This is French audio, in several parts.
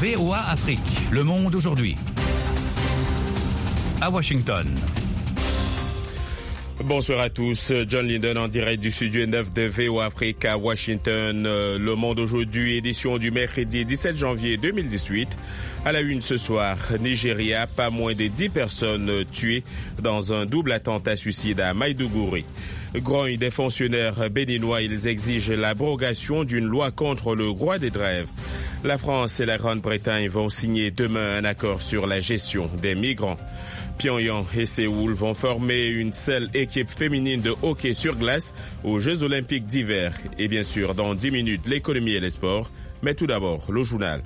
VOA Afrique, le monde aujourd'hui. À Washington. Bonsoir à tous, John Linden en direct du studio 9 de VOA Afrique à Washington. Le monde aujourd'hui, édition du mercredi 17 janvier 2018. À la une ce soir, Nigeria, pas moins de 10 personnes tuées dans un double attentat suicide à Maïdougouri. Grogne des fonctionnaires béninois, ils exigent l'abrogation d'une loi contre le droit des grèves. La France et la Grande-Bretagne vont signer demain un accord sur la gestion des migrants. Pyongyang et Séoul vont former une seule équipe féminine de hockey sur glace aux Jeux Olympiques d'hiver. Et bien sûr, dans 10 minutes, l'économie et les sports. Mais tout d'abord, le journal.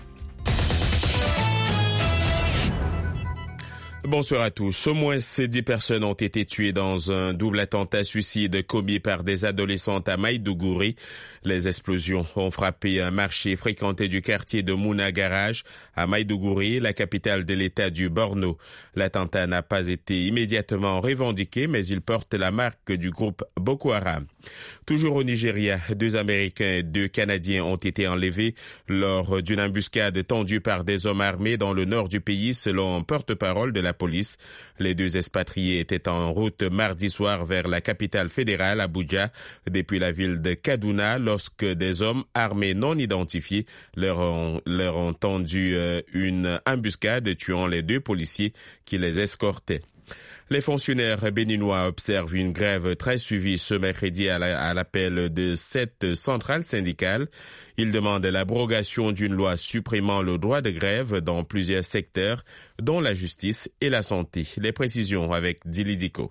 Bonsoir à tous. Au moins 10 personnes ont été tuées dans un double attentat suicide commis par des adolescentes à Maïdougouri. Les explosions ont frappé un marché fréquenté du quartier de Mouna Garage à Maïdougouri, la capitale de l'État du Borno. L'attentat n'a pas été immédiatement revendiqué, mais il porte la marque du groupe Boko Haram. Toujours au Nigeria, 2 Américains et 2 Canadiens ont été enlevés lors d'une embuscade tendue par des hommes armés dans le nord du pays, selon un porte-parole de la police. Les 2 expatriés étaient en route mardi soir vers la capitale fédérale, Abuja, depuis la ville de Kaduna, lorsque des hommes armés non identifiés leur ont tendu une embuscade, tuant les 2 policiers qui les escortaient. Les fonctionnaires béninois observent une grève très suivie ce mercredi à l'appel de 7 centrales syndicales. Ils demandent l'abrogation d'une loi supprimant le droit de grève dans plusieurs secteurs, dont la justice et la santé. Les précisions avec Dili Diko.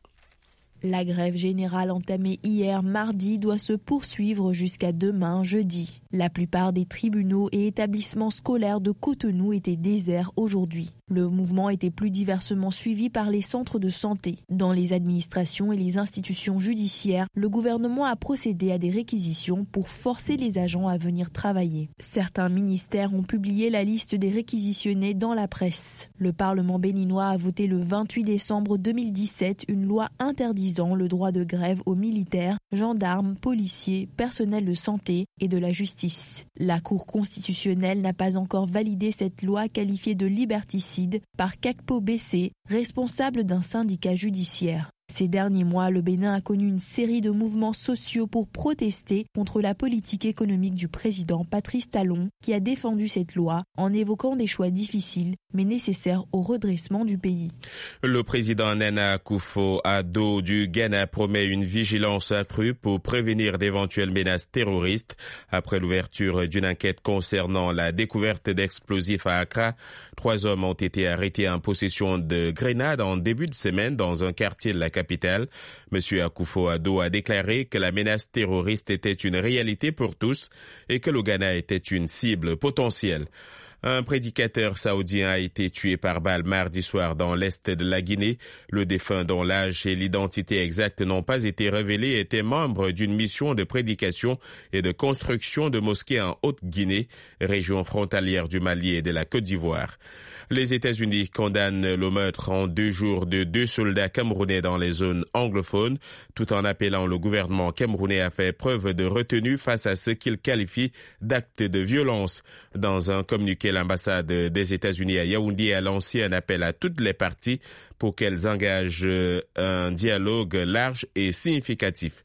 La grève générale entamée hier mardi doit se poursuivre jusqu'à demain jeudi. La plupart des tribunaux et établissements scolaires de Cotonou étaient déserts aujourd'hui. Le mouvement était plus diversement suivi par les centres de santé. Dans les administrations et les institutions judiciaires, le gouvernement a procédé à des réquisitions pour forcer les agents à venir travailler. Certains ministères ont publié la liste des réquisitionnés dans la presse. Le Parlement béninois a voté le 28 décembre 2017 une loi interdisant le droit de grève aux militaires, gendarmes, policiers, personnels de santé et de la justice. La Cour constitutionnelle n'a pas encore validé cette loi qualifiée de liberticide par Kakpo Bessé, responsable d'un syndicat judiciaire. Ces derniers mois, le Bénin a connu une série de mouvements sociaux pour protester contre la politique économique du président Patrice Talon, qui a défendu cette loi en évoquant des choix difficiles mais nécessaires au redressement du pays. Le président Nana Akufo-Addo du Ghana promet une vigilance accrue pour prévenir d'éventuelles menaces terroristes. Après l'ouverture d'une enquête concernant la découverte d'explosifs à Accra, 3 hommes ont été arrêtés en possession de grenades en début de semaine dans un quartier de la capitale. Monsieur Akufo-Addo a déclaré que la menace terroriste était une réalité pour tous et que le Ghana était une cible potentielle. Un prédicateur saoudien a été tué par balle mardi soir dans l'est de la Guinée. Le défunt, dont l'âge et l'identité exacte n'ont pas été révélés, était membre d'une mission de prédication et de construction de mosquées en Haute-Guinée, région frontalière du Mali et de la Côte d'Ivoire. Les États-Unis condamnent le meurtre en 2 jours de 2 soldats camerounais dans les zones anglophones, tout en appelant le gouvernement camerounais à faire preuve de retenue face à ce qu'il qualifie d'actes de violence. Dans un communiqué, l'ambassade des États-Unis à Yaoundé a lancé un appel à toutes les parties pour qu'elles engagent un dialogue large et significatif.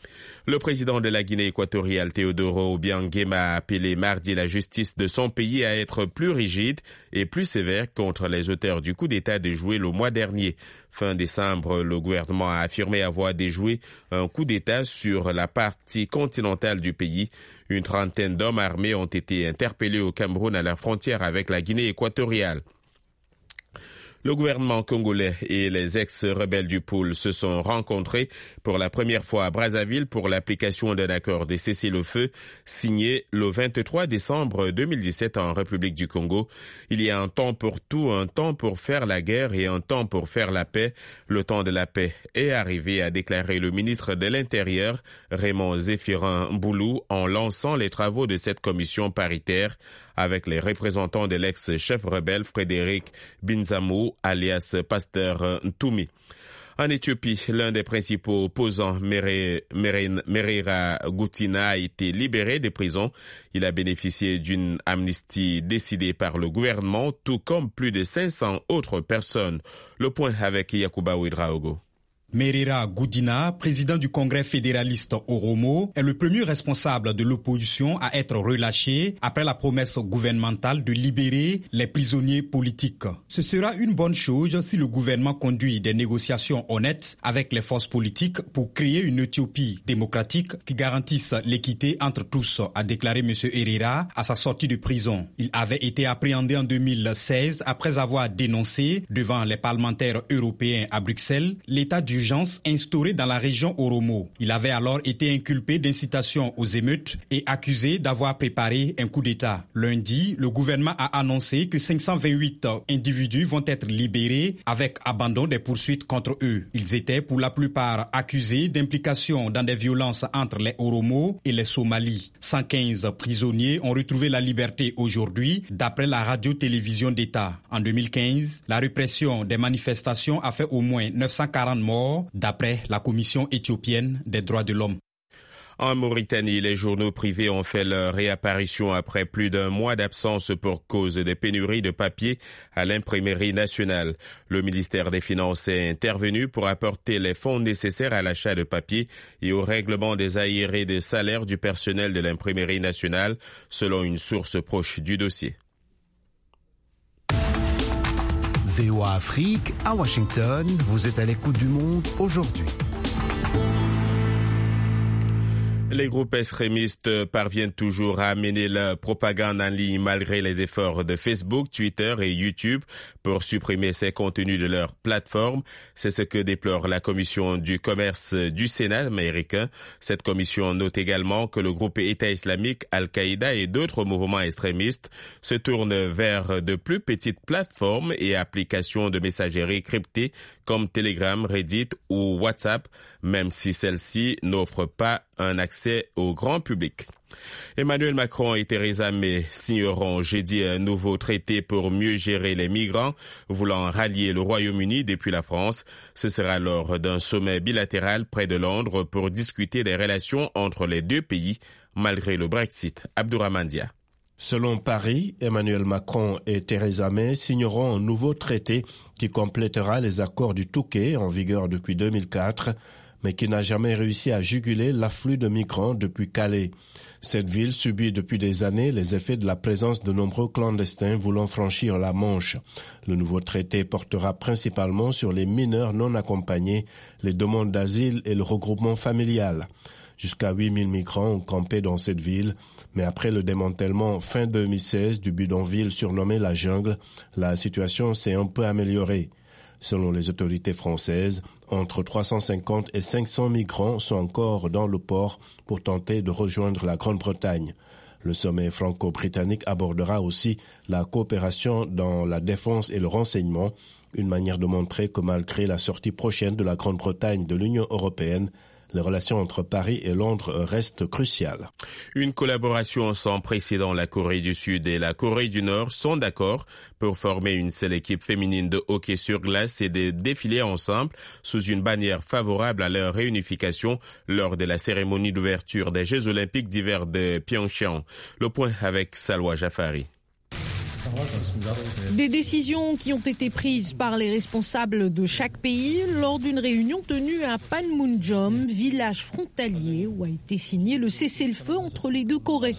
Le président de la Guinée équatoriale, Teodoro Obiang-Nguema, a appelé mardi la justice de son pays à être plus rigide et plus sévère contre les auteurs du coup d'État déjoué le mois dernier. Fin décembre, le gouvernement a affirmé avoir déjoué un coup d'État sur la partie continentale du pays. Une trentaine d'hommes armés ont été interpellés au Cameroun à la frontière avec la Guinée équatoriale. Le gouvernement congolais et les ex-rebelles du pôle se sont rencontrés pour la première fois à Brazzaville pour l'application d'un accord de cessez-le-feu signé le 23 décembre 2017 en République du Congo. Il y a un temps pour tout, un temps pour faire la guerre et un temps pour faire la paix. Le temps de la paix est arrivé, a déclaré le ministre de l'Intérieur, Raymond Zéphirin Mboulou, en lançant les travaux de cette commission paritaire avec les représentants de l'ex-chef rebelle Frédéric Binzamou, alias Pasteur Ntoumi. En Éthiopie, l'un des principaux opposants, Merera Gudina, a été libéré de prison. Il a bénéficié d'une amnistie décidée par le gouvernement, tout comme plus de 500 autres personnes. Le point avec Yakuba Ouedraogo. Merera Gudina, président du Congrès fédéraliste Oromo, est le premier responsable de l'opposition à être relâché après la promesse gouvernementale de libérer les prisonniers politiques. Ce sera une bonne chose si le gouvernement conduit des négociations honnêtes avec les forces politiques pour créer une Éthiopie démocratique qui garantisse l'équité entre tous, a déclaré M. Herrera à sa sortie de prison. Il avait été appréhendé en 2016 après avoir dénoncé devant les parlementaires européens à Bruxelles l'état d'urgence instauré dans la région Oromo. Il avait alors été inculpé d'incitation aux émeutes et accusé d'avoir préparé un coup d'État. Lundi, le gouvernement a annoncé que 528 individus vont être libérés avec abandon des poursuites contre eux. Ils étaient pour la plupart accusés d'implication dans des violences entre les Oromo et les Somalis. 115 prisonniers ont retrouvé la liberté aujourd'hui, d'après la radio-télévision d'État. En 2015, la répression des manifestations a fait au moins 940 morts, d'après la Commission éthiopienne des droits de l'homme. En Mauritanie, les journaux privés ont fait leur réapparition après plus d'un mois d'absence pour cause de pénurie de papier à l'imprimerie nationale. Le ministère des Finances est intervenu pour apporter les fonds nécessaires à l'achat de papier et au règlement des arriérés de salaire du personnel de l'imprimerie nationale, selon une source proche du dossier. VOA Afrique, à Washington, vous êtes à l'écoute du monde aujourd'hui. Les groupes extrémistes parviennent toujours à mener la propagande en ligne malgré les efforts de Facebook, Twitter et YouTube pour supprimer ces contenus de leur plateforme. C'est ce que déplore la commission du commerce du Sénat américain. Cette commission note également que le groupe État islamique, Al-Qaïda et d'autres mouvements extrémistes se tournent vers de plus petites plateformes et applications de messagerie cryptées comme Telegram, Reddit ou WhatsApp, même si celles-ci n'offrent pas un accès au grand public. Emmanuel Macron et Theresa May signeront jeudi un nouveau traité pour mieux gérer les migrants voulant rallier le Royaume-Uni depuis la France. Ce sera lors d'un sommet bilatéral près de Londres pour discuter des relations entre les deux pays malgré le Brexit. Abdourahmane Dia. Selon Paris, Emmanuel Macron et Theresa May signeront un nouveau traité qui complétera les accords du Touquet en vigueur depuis 2004, mais qui n'a jamais réussi à juguler l'afflux de migrants depuis Calais. Cette ville subit depuis des années les effets de la présence de nombreux clandestins voulant franchir la Manche. Le nouveau traité portera principalement sur les mineurs non accompagnés, les demandes d'asile et le regroupement familial. Jusqu'à 8000 migrants ont campé dans cette ville, mais après le démantèlement fin 2016 du bidonville surnommé la Jungle, la situation s'est un peu améliorée. Selon les autorités françaises, entre 350 et 500 migrants sont encore dans le port pour tenter de rejoindre la Grande-Bretagne. Le sommet franco-britannique abordera aussi la coopération dans la défense et le renseignement, une manière de montrer que malgré la sortie prochaine de la Grande-Bretagne de l'Union européenne, les relations entre Paris et Londres restent cruciales. Une collaboration sans précédent. La Corée du Sud et la Corée du Nord sont d'accord pour former une seule équipe féminine de hockey sur glace et de défiler ensemble sous une bannière favorable à leur réunification lors de la cérémonie d'ouverture des Jeux Olympiques d'hiver de Pyeongchang. Le point avec Salwa Jafari. Des décisions qui ont été prises par les responsables de chaque pays lors d'une réunion tenue à Panmunjom, village frontalier où a été signé le cessez-le-feu entre les deux Corées.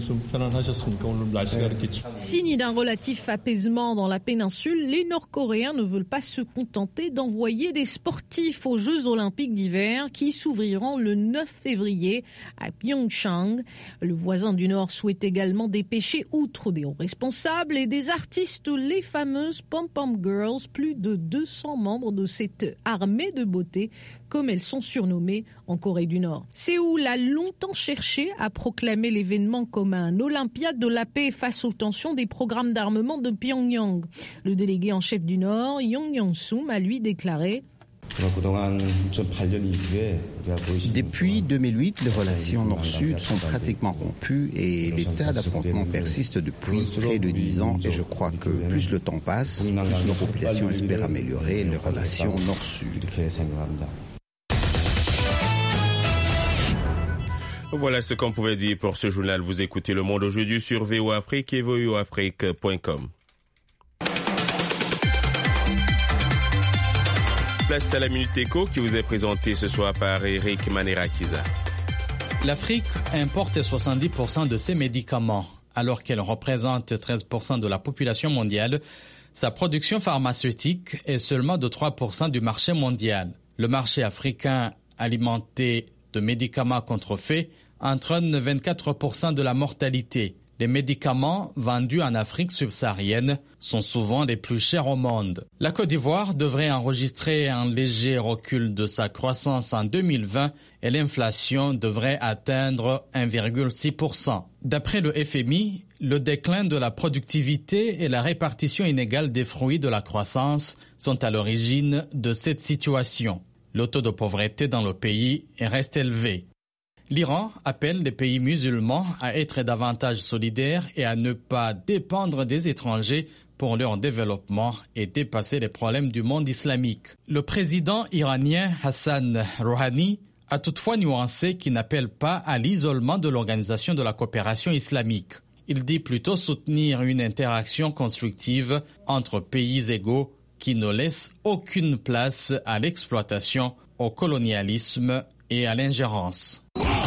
Signe d'un relatif apaisement dans la péninsule, les Nord-Coréens ne veulent pas se contenter d'envoyer des sportifs aux Jeux Olympiques d'hiver qui s'ouvriront le 9 février à Pyeongchang. Le voisin du Nord souhaite également dépêcher, outre des hauts responsables et des artistes, les fameuses Pom-Pom Girls, plus de 200 membres de cette armée de beauté, comme elles sont surnommées en Corée du Nord. Séoul a longtemps cherché à proclamer l'événement comme un Olympiade de la paix face aux tensions des programmes d'armement de Pyongyang. Le délégué en chef du Nord, Yong Yong-sum, a lui déclaré: Depuis 2008, les relations nord-sud sont pratiquement rompues et l'état d'affrontement persiste depuis près de 10 ans. Et je crois que plus le temps passe, plus nos populations espèrent améliorer les relations nord-sud. Voilà ce qu'on pouvait dire pour ce journal. Vous écoutez Le Monde aujourd'hui sur VOA Afrique et voaafrique.com. Place à la Minute Éco qui vous est présentée ce soir par Eric Manerakiza. L'Afrique importe 70% de ses médicaments. Alors qu'elle représente 13% de la population mondiale, sa production pharmaceutique est seulement de 3% du marché mondial. Le marché africain alimenté de médicaments contrefaits entraîne 24% de la mortalité. Les médicaments vendus en Afrique subsaharienne sont souvent les plus chers au monde. La Côte d'Ivoire devrait enregistrer un léger recul de sa croissance en 2020 et l'inflation devrait atteindre 1,6%. D'après le FMI, le déclin de la productivité et la répartition inégale des fruits de la croissance sont à l'origine de cette situation. Le taux de pauvreté dans le pays reste élevé. L'Iran appelle les pays musulmans à être davantage solidaires et à ne pas dépendre des étrangers pour leur développement et dépasser les problèmes du monde islamique. Le président iranien Hassan Rouhani a toutefois nuancé qu'il n'appelle pas à l'isolement de l'Organisation de la coopération islamique. Il dit plutôt soutenir une interaction constructive entre pays égaux qui ne laisse aucune place à l'exploitation, au colonialisme et à l'ingérence.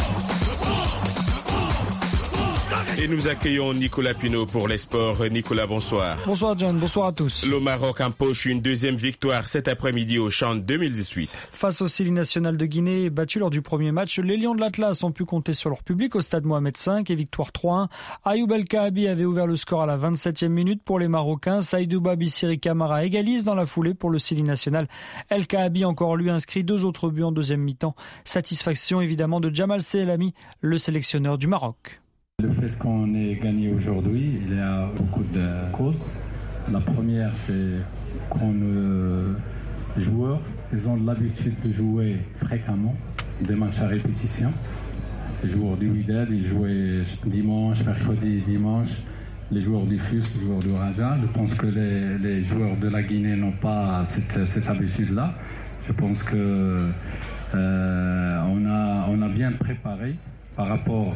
Et nous accueillons Nicolas Pinault pour les sports. Nicolas, bonsoir. Bonsoir John, bonsoir à tous. Le Maroc empoche une deuxième victoire cet après-midi au CHAN 2018. Face au Sili national de Guinée, battu lors du premier match, les Lions de l'Atlas ont pu compter sur leur public au stade Mohamed V et victoire 3-1. Ayoub El Kaabi avait ouvert le score à la 27e minute pour les Marocains. Saïdouba Bissiri Kamara égalise dans la foulée pour le Sili national. El Kaabi encore lui inscrit 2 autres buts en deuxième mi-temps. Satisfaction évidemment de Jamal Selami, le sélectionneur du Maroc. Le fait qu'on ait gagné aujourd'hui, il y a beaucoup de causes. La première, c'est qu'on les joueurs, ils ont l'habitude de jouer fréquemment des matchs à répétition. Les joueurs du Wydad, ils jouaient dimanche, mercredi, dimanche. Les joueurs du FUS, les joueurs du Raja. Je pense que les joueurs de la Guinée n'ont pas cette habitude-là. Je pense que on a bien préparé par rapport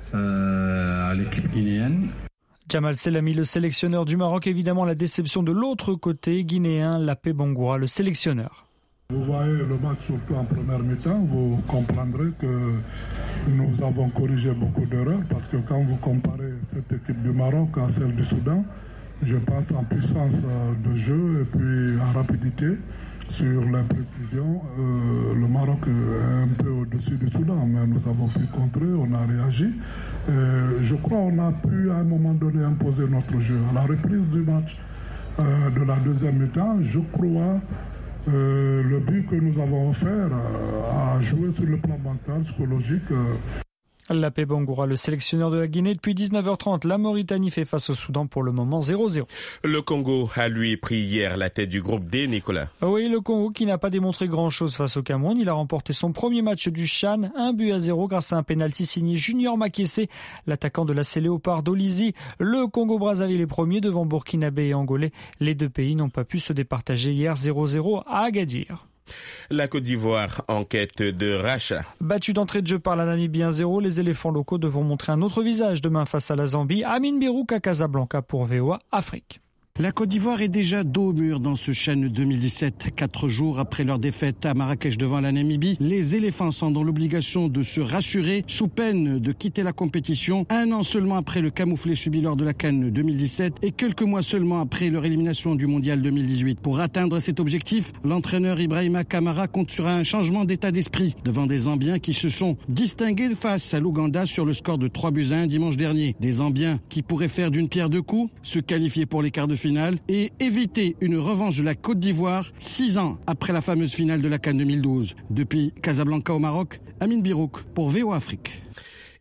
à l'équipe guinéenne. Jamal Selami, le sélectionneur du Maroc, évidemment la déception de l'autre côté guinéen, Lapé Bangoura, le sélectionneur. Vous voyez le match surtout en première mi-temps, vous comprendrez que nous avons corrigé beaucoup d'erreurs parce que quand vous comparez cette équipe du Maroc à celle du Soudan, je pense en puissance de jeu et puis en rapidité. Sur l'imprécision, le Maroc est un peu au-dessus du Soudan, mais nous avons pu contrer, on a réagi. Je crois qu'on a pu à un moment donné imposer notre jeu. À la reprise du match de la deuxième mi-temps, je crois le but que nous avons offert a joué sur le plan mental, psychologique. Lapé Bangoura, le sélectionneur de la Guinée. Depuis 19h30, la Mauritanie fait face au Soudan pour le moment 0-0. Le Congo a lui pris hier la tête du groupe D, Nicolas. Oui, le Congo qui n'a pas démontré grand-chose face au Cameroun. Il a remporté son premier match du CHAN, 1-0 grâce à un pénalty signé Junior Makessé, l'attaquant de l'AC Léopard d'Olizy. Le Congo-Brazzaville est premier devant Burkinabé et Angolais. Les deux pays n'ont pas pu se départager hier 0-0 à Agadir. La Côte d'Ivoire en quête de rachat. Battu d'entrée de jeu par la Namibie 1-0, les éléphants locaux devront montrer un autre visage demain face à la Zambie. Amine Birouk à Casablanca pour VOA Afrique. La Côte d'Ivoire est déjà dos au mur dans ce CHAN 2017. 4 jours après leur défaite à Marrakech devant la Namibie, les éléphants sont dans l'obligation de se rassurer sous peine de quitter la compétition. 1 an seulement après le camouflet subi lors de la CAN 2017 et quelques mois seulement après leur élimination du Mondial 2018. Pour atteindre cet objectif, l'entraîneur Ibrahima Kamara compte sur un changement d'état d'esprit devant des Zambiens qui se sont distingués face à l'Ouganda sur le score de 3-1 dimanche dernier. Des Zambiens qui pourraient faire d'une pierre deux coups, se qualifier pour les quarts de finale et éviter une revanche de la Côte d'Ivoire 6 ans après la fameuse finale de la CAN 2012. Depuis Casablanca au Maroc, Amine Birouk pour VOA Afrique.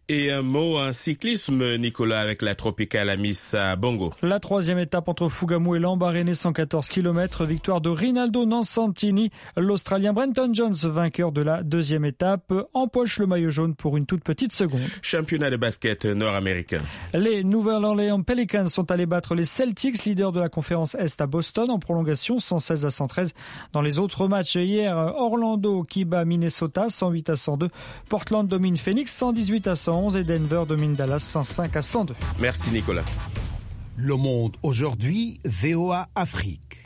Et un mot en cyclisme, Nicolas, avec la Tropicale Amissa Bongo. La troisième étape entre Fougamou et Lambaréné, 114 km. Victoire de Rinaldo Nansantini. L'Australien Brenton Jones, vainqueur de la deuxième étape, empoche le maillot jaune pour une toute petite seconde. Championnat de basket nord-américain. Les Nouvelle-Orléans Pelicans sont allés battre les Celtics, leaders de la conférence Est à Boston, en prolongation 116-113. Dans les autres matchs, hier, Orlando qui bat Minnesota 108-102. Portland domine Phoenix 118-100. Et Denver domine Dallas 105-102. Merci Nicolas. Le Monde aujourd'hui, VOA Afrique.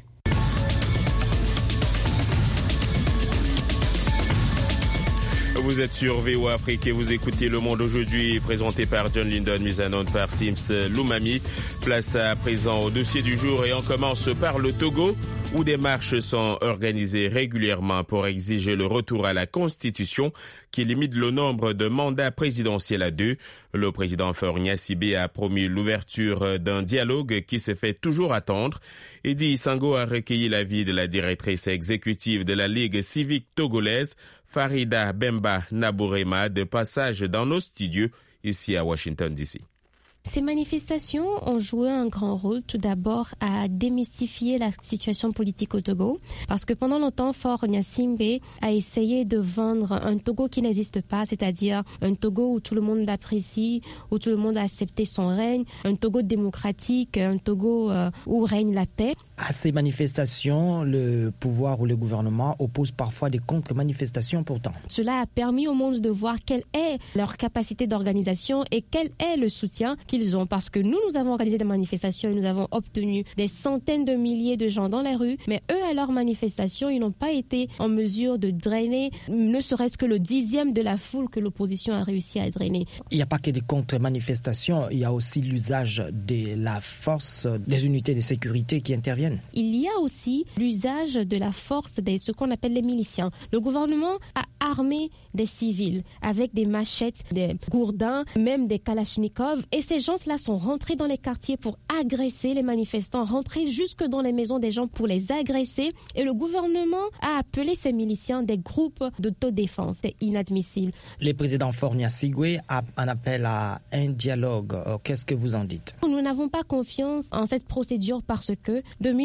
Vous êtes sur VOA Afrique et vous écoutez Le Monde aujourd'hui, présenté par John Lyndon, mise en onde par Sims Loumami. Place à présent au dossier du jour et on commence par le Togo, où des marches sont organisées régulièrement pour exiger le retour à la Constitution qui limite le nombre de mandats présidentiels à 2. Le président Faure Gnassingbé a promis l'ouverture d'un dialogue qui se fait toujours attendre. Edi Sango a recueilli l'avis de la directrice exécutive de la Ligue civique togolaise, Farida Bemba Nabourema, de passage dans nos studios ici à Washington DC. Ces manifestations ont joué un grand rôle tout d'abord à démystifier la situation politique au Togo, parce que pendant longtemps, Faure Gnassingbé a essayé de vendre un Togo qui n'existe pas, c'est-à-dire un Togo où tout le monde l'apprécie, où tout le monde a accepté son règne, un Togo démocratique, un Togo où règne la paix. À ces manifestations, le pouvoir ou le gouvernement oppose parfois des contre-manifestations pourtant. Cela a permis au monde de voir quelle est leur capacité d'organisation et quel est le soutien qu'ils ont. Parce que nous avons organisé des manifestations et nous avons obtenu des centaines de milliers de gens dans les rues, mais eux, à leurs manifestations, ils n'ont pas été en mesure de drainer ne serait-ce que le 10e de la foule que l'opposition a réussi à drainer. Il n'y a pas que des contre-manifestations, il y a aussi l'usage de la force, des unités de sécurité qui interviennent. Il y a aussi l'usage de la force de ce qu'on appelle les miliciens. Le gouvernement a armé des civils avec des machettes, des gourdins, même des kalachnikovs. Et ces gens-là sont rentrés dans les quartiers pour agresser les manifestants, rentrés jusque dans les maisons des gens pour les agresser. Et le gouvernement a appelé ces miliciens des groupes d'autodéfense. C'est inadmissible. Le président Faure Gnassingbé a un appel à un dialogue. Qu'est-ce que vous en dites? Nous n'avons pas confiance en cette procédure parce que de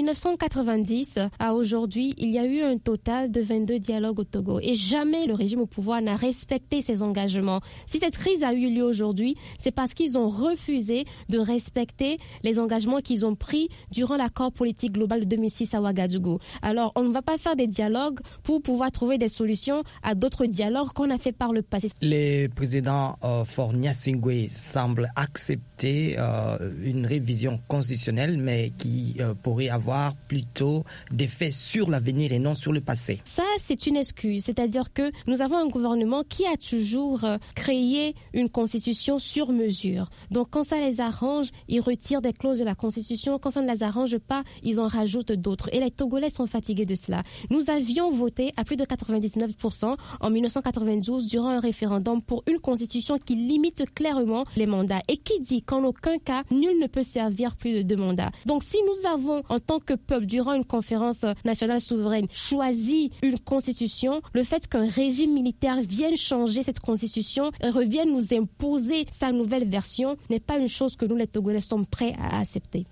1990 à aujourd'hui, il y a eu un total de 22 dialogues au Togo et jamais le régime au pouvoir n'a respecté ses engagements. Si cette crise a eu lieu aujourd'hui, c'est parce qu'ils ont refusé de respecter les engagements qu'ils ont pris durant l'accord politique global de 2006 à Ouagadougou. Alors, on ne va pas faire des dialogues pour pouvoir trouver des solutions à d'autres dialogues qu'on a fait par le passé. Le président Faure Gnassingbé semble accepter une révision constitutionnelle, mais qui pourrait avoir plutôt des faits sur l'avenir et non sur le passé. Ça, c'est une excuse. C'est-à-dire que nous avons un gouvernement qui a toujours créé une constitution sur mesure. Donc, quand ça les arrange, ils retirent des clauses de la constitution. Quand ça ne les arrange pas, ils en rajoutent d'autres. Et les Togolais sont fatigués de cela. Nous avions voté à plus de 99% en 1992 durant un référendum pour une constitution qui limite clairement les mandats et qui dit qu'en aucun cas, nul ne peut servir plus de 2 mandats. Donc, si nous avons en tant que peuple, durant une conférence nationale souveraine, choisi une constitution, le fait qu'un régime militaire vienne changer cette constitution et revienne nous imposer sa nouvelle version n'est pas une chose que nous, les Togolais, sommes prêts à accepter.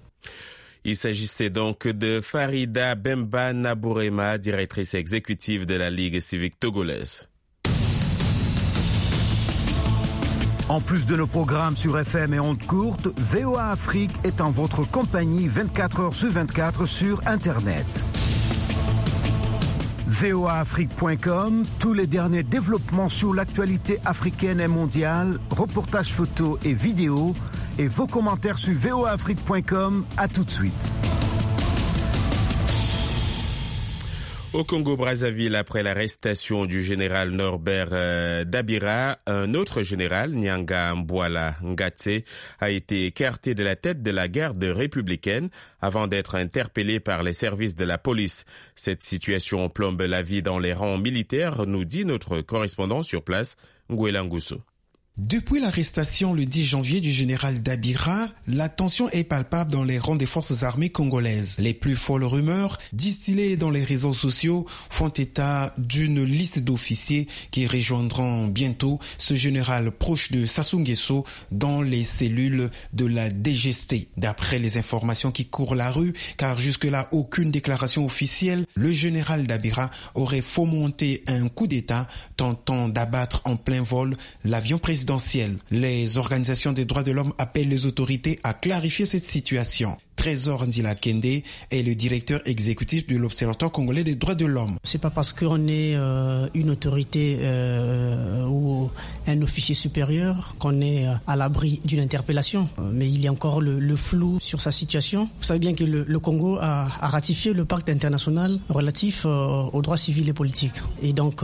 Il s'agissait donc de Farida Bemba Nabourema, directrice exécutive de la Ligue civique togolaise. En plus de nos programmes sur FM et ondes courtes, VOA Afrique est en votre compagnie 24 heures sur 24 sur Internet. voaafrique.com, tous les derniers développements sur l'actualité africaine et mondiale, reportages photos et vidéos, et vos commentaires sur voaafrique.com. À tout de suite. Au Congo-Brazzaville, après l'arrestation du général Norbert Dabira, un autre général, Nyanga Mbwala Ngatse, a été écarté de la tête de la garde républicaine avant d'être interpellé par les services de la police. Cette situation plombe la vie dans les rangs militaires, nous dit notre correspondant sur place, Nguela Ngusso. Depuis l'arrestation le 10 janvier du général Dabira, la tension est palpable dans les rangs des forces armées congolaises. Les plus folles rumeurs, distillées dans les réseaux sociaux, font état d'une liste d'officiers qui rejoindront bientôt ce général proche de Sassou Nguesso dans les cellules de la DGST. D'après les informations qui courent la rue, car jusque-là aucune déclaration officielle, le général Dabira aurait fomenté un coup d'État tentant d'abattre en plein vol l'avion présidentiel. Les organisations des droits de l'homme appellent les autorités à clarifier cette situation. Trésor Ndila Kende est le directeur exécutif de l'Observatoire congolais des droits de l'homme. C'est pas parce qu'on est une autorité ou un officier supérieur qu'on est à l'abri d'une interpellation. Mais il y a encore le flou sur sa situation. Vous savez bien que le Congo a ratifié le pacte international relatif aux droits civils et politiques. Et donc,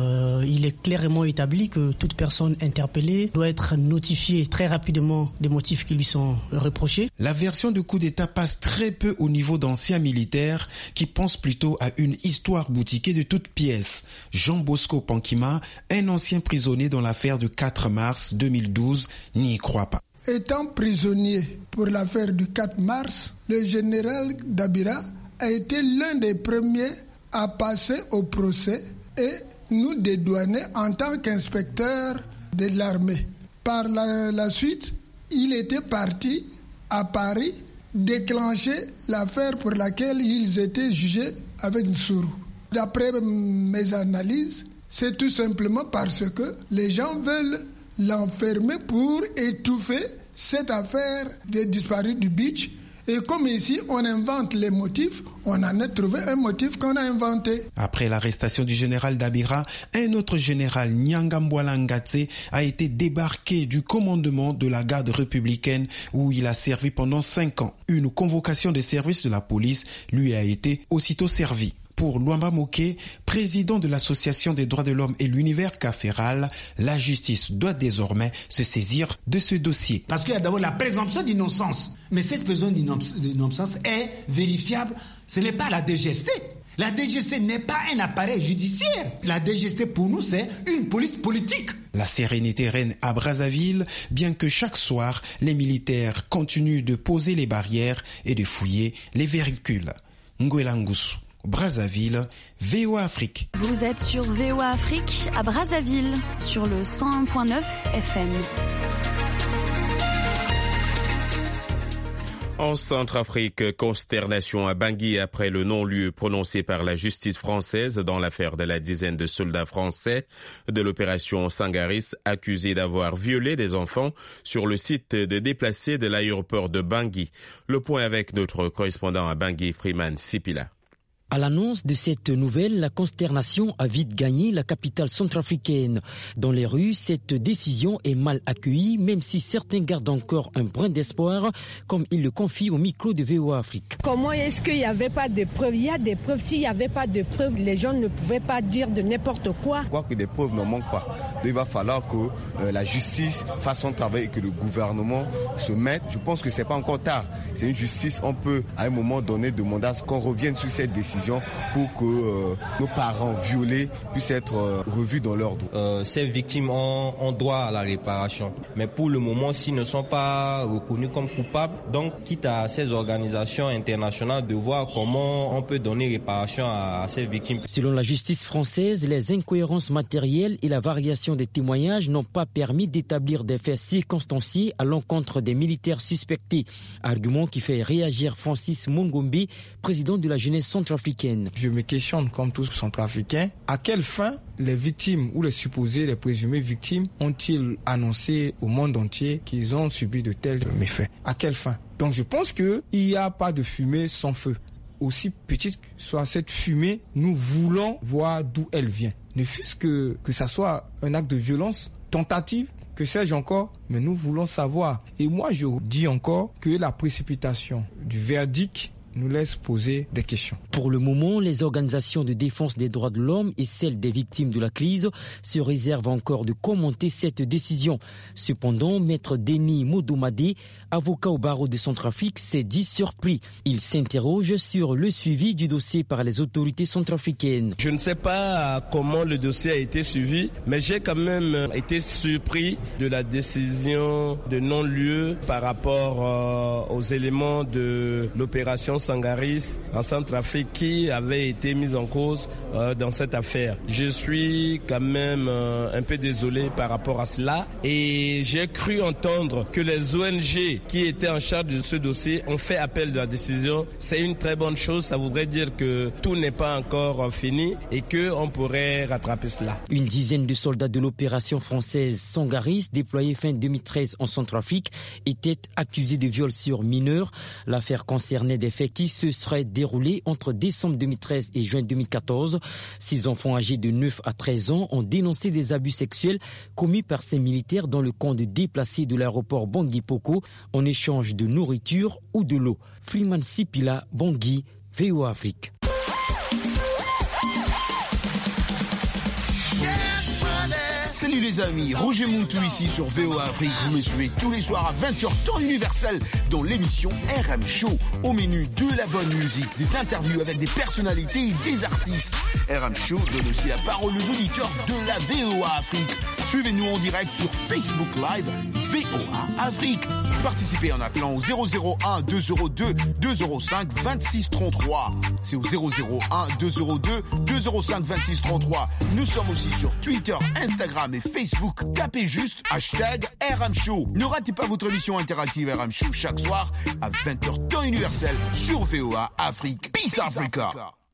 il est clairement établi que toute personne interpellée doit être notifiée très rapidement des motifs qui lui sont reprochés. La version de coup d'État passe très peu au niveau d'anciens militaires qui pensent plutôt à une histoire boutiquée de toutes pièces. Jean Bosco Pankima, un ancien prisonnier dans l'affaire du 4 mars 2012, n'y croit pas. Étant prisonnier pour l'affaire du 4 mars, le général Dabira a été l'un des premiers à passer au procès et nous dédouaner en tant qu'inspecteur de l'armée. Par la suite, il était parti à Paris déclencher l'affaire pour laquelle ils étaient jugés avec Nsuru. D'après mes analyses, c'est tout simplement parce que les gens veulent l'enfermer pour étouffer cette affaire des disparus du beach. Et comme ici, on invente les motifs, on en a trouvé un motif qu'on a inventé. Après l'arrestation du général Dabira, un autre général, Nyangambwala Ngatse, a été débarqué du commandement de la garde républicaine où il a servi pendant 5 ans. Une convocation des services de la police lui a été aussitôt servie. Pour Luamba Moké, président de l'Association des droits de l'homme et l'univers carcéral, la justice doit désormais se saisir de ce dossier. Parce qu'il y a d'abord la présomption d'innocence. Mais cette présomption d'innocence est vérifiable. Ce n'est pas la DGST. La DGST n'est pas un appareil judiciaire. La DGST, pour nous, c'est une police politique. La sérénité règne à Brazzaville, bien que chaque soir, les militaires continuent de poser les barrières et de fouiller les véhicules. Nguela Ngusu, Brazzaville, VOA Afrique. Vous êtes sur VOA Afrique à Brazzaville, sur le 101.9 FM. En Centrafrique, consternation à Bangui après le non-lieu prononcé par la justice française dans l'affaire de la dizaine de soldats français de l'opération Sangaris accusés d'avoir violé des enfants sur le site de déplacés de l'aéroport de Bangui. Le point avec notre correspondant à Bangui, Freeman Sipila. À l'annonce de cette nouvelle, la consternation a vite gagné la capitale centrafricaine. Dans les rues, cette décision est mal accueillie, même si certains gardent encore un brin d'espoir, comme il le confie au micro de VOA Afrique. Comment est-ce qu'il n'y avait pas de preuves? Il y a des preuves. S'il n'y avait pas de preuves, les gens ne pouvaient pas dire de n'importe quoi. Je crois que des preuves ne manquent pas. Donc il va falloir que la justice fasse son travail et que le gouvernement se mette. Je pense que ce n'est pas encore tard. C'est une justice, on peut à un moment donné demander à ce qu'on revienne sur cette décision pour que nos parents violés puissent être revus dans l'ordre. Ces victimes ont droit à la réparation. Mais pour le moment, s'ils ne sont pas reconnus comme coupables, donc quitte à ces organisations internationales de voir comment on peut donner réparation à ces victimes. Selon la justice française, les incohérences matérielles et la variation des témoignages n'ont pas permis d'établir des faits circonstanciés à l'encontre des militaires suspectés. Argument qui fait réagir Francis Mongombe, président de la jeunesse centrafricaine. Je me questionne, comme tous Centrafricains, à quelle fin les victimes ou les supposés, les présumés victimes ont-ils annoncé au monde entier qu'ils ont subi de tels méfaits? À quelle fin? Donc je pense qu'il n'y a pas de fumée sans feu. Aussi petite soit cette fumée, nous voulons voir d'où elle vient. Ne fût-ce que ça soit un acte de violence, tentative, que sais-je encore, mais nous voulons savoir. Et moi je dis encore que la précipitation du verdict nous laisse poser des questions. Pour le moment, les organisations de défense des droits de l'homme et celles des victimes de la crise se réservent encore de commenter cette décision. Cependant, Maître Denis Modoumadé, avocat au barreau de Centrafrique, s'est dit surpris. Il s'interroge sur le suivi du dossier par les autorités centrafricaines. Je ne sais pas comment le dossier a été suivi, mais j'ai quand même été surpris de la décision de non-lieu par rapport aux éléments de l'opération Sangaris en Centrafrique qui avait été mise en cause dans cette affaire. Je suis quand même un peu désolé par rapport à cela et j'ai cru entendre que les ONG qui étaient en charge de ce dossier ont fait appel de la décision. C'est une très bonne chose, ça voudrait dire que tout n'est pas encore fini et qu'on pourrait rattraper cela. Une dizaine de soldats de l'opération française Sangaris, déployée fin 2013 en Centrafrique, étaient accusés de viol sur mineurs. L'affaire concernait des faits qui se seraient déroulés entre décembre 2013 et juin 2014. 6 enfants âgés de 9 à 13 ans ont dénoncé des abus sexuels commis par ces militaires dans le camp de déplacés de l'aéroport Bangui-Poko en échange de nourriture ou de l'eau. Freeman Sipila, Bangui, VOA Afrique. Salut les amis, Roger Mountou ici sur VOA Afrique. Vous me suivez tous les soirs à 20h temps universel dans l'émission RM Show. Au menu de la bonne musique, des interviews avec des personnalités et des artistes. RM Show donne aussi la parole aux auditeurs de la VOA Afrique. Suivez-nous en direct sur Facebook Live VOA Afrique. Participez en appelant au 001 202 205 26 33. C'est au 001 202 205 26 33. Nous sommes aussi sur Twitter, Instagram et Facebook. Tapez juste hashtag RM Show. Ne ratez pas votre émission interactive RM Show chaque soir à 20h temps universel sur VOA Afrique. Peace Africa.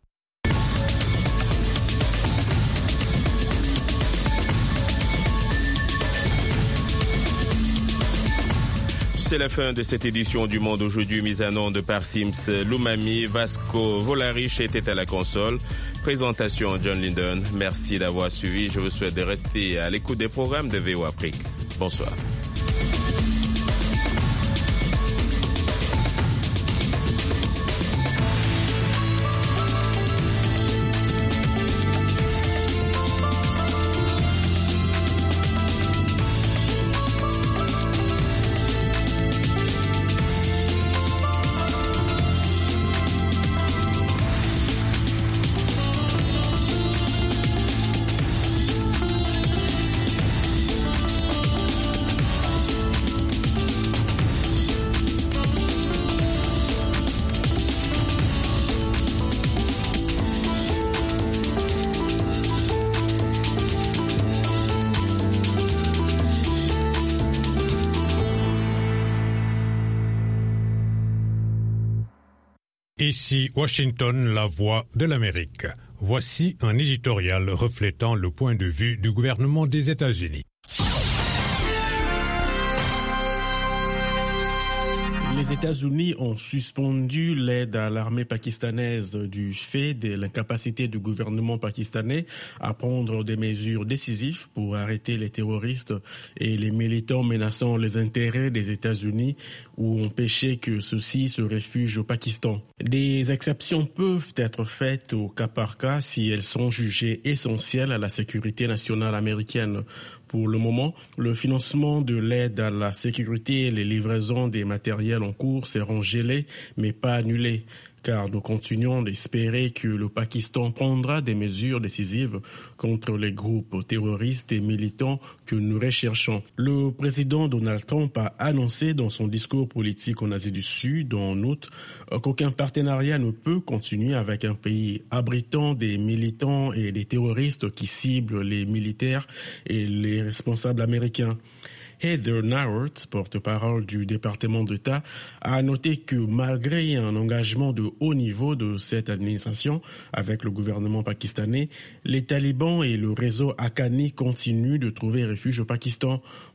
C'est la fin de cette édition du Monde aujourd'hui, mise en onde par Sims Lumami. Vasco Volarich était à la console. Présentation John Linden. Merci d'avoir suivi. Je vous souhaite de rester à l'écoute des programmes de VOA Afrique. Bonsoir. Ici Washington, la voix de l'Amérique. Voici un éditorial reflétant le point de vue du gouvernement des États-Unis. Les États-Unis ont suspendu l'aide à l'armée pakistanaise du fait de l'incapacité du gouvernement pakistanais à prendre des mesures décisives pour arrêter les terroristes et les militants menaçant les intérêts des États-Unis ou empêcher que ceux-ci se réfugient au Pakistan. Des exceptions peuvent être faites au cas par cas si elles sont jugées essentielles à la sécurité nationale américaine. Pour le moment, le financement de l'aide à la sécurité et les livraisons des matériels en cours seront gelés, mais pas annulés, car nous continuons d'espérer que le Pakistan prendra des mesures décisives contre les groupes terroristes et militants que nous recherchons. Le président Donald Trump a annoncé dans son discours politique en Asie du Sud en août qu'aucun partenariat ne peut continuer avec un pays abritant des militants et des terroristes qui ciblent les militaires et les responsables américains. Heather Nauert, porte-parole du département d'État, a noté que malgré un engagement de haut niveau de cette administration avec le gouvernement pakistanais, les talibans et le réseau Haqqani continuent de trouver refuge au Pakistan.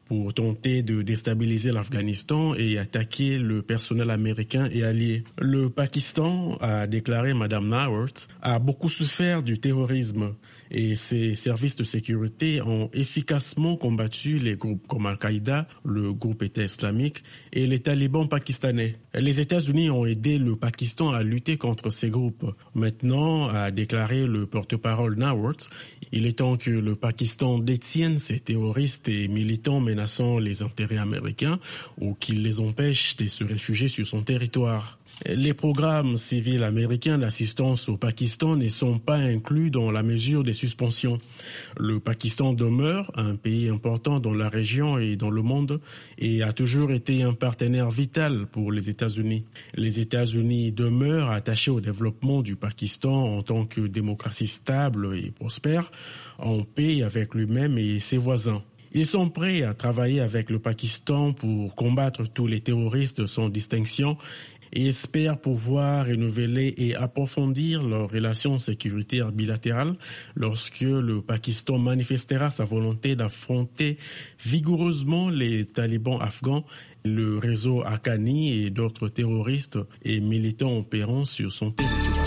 pour tenter de déstabiliser l'Afghanistan et attaquer le personnel américain et allié. Le Pakistan, a déclaré Mme Nawaz, a beaucoup souffert du terrorisme et ses services de sécurité ont efficacement combattu les groupes comme Al-Qaïda, le groupe État islamique et les talibans pakistanais. Les États-Unis ont aidé le Pakistan à lutter contre ces groupes. Maintenant, a déclaré le porte-parole Nawaz, il est temps que le Pakistan détienne ces terroristes et militants menaçant les intérêts américains ou qu'il les empêche de se réfugier sur son territoire. Les programmes civils américains d'assistance au Pakistan ne sont pas inclus dans la mesure des suspensions. Le Pakistan demeure un pays important dans la région et dans le monde et a toujours été un partenaire vital pour les États-Unis. Les États-Unis demeurent attachés au développement du Pakistan en tant que démocratie stable et prospère, en paix avec lui-même et ses voisins. Ils sont prêts à travailler avec le Pakistan pour combattre tous les terroristes sans distinction et espèrent pouvoir renouveler et approfondir leurs relations sécuritaires bilatérales lorsque le Pakistan manifestera sa volonté d'affronter vigoureusement les talibans afghans, le réseau Haqqani et d'autres terroristes et militants opérant sur son territoire.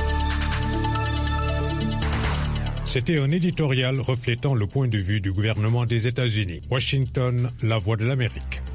C'était un éditorial reflétant le point de vue du gouvernement des États-Unis. Washington, la voix de l'Amérique.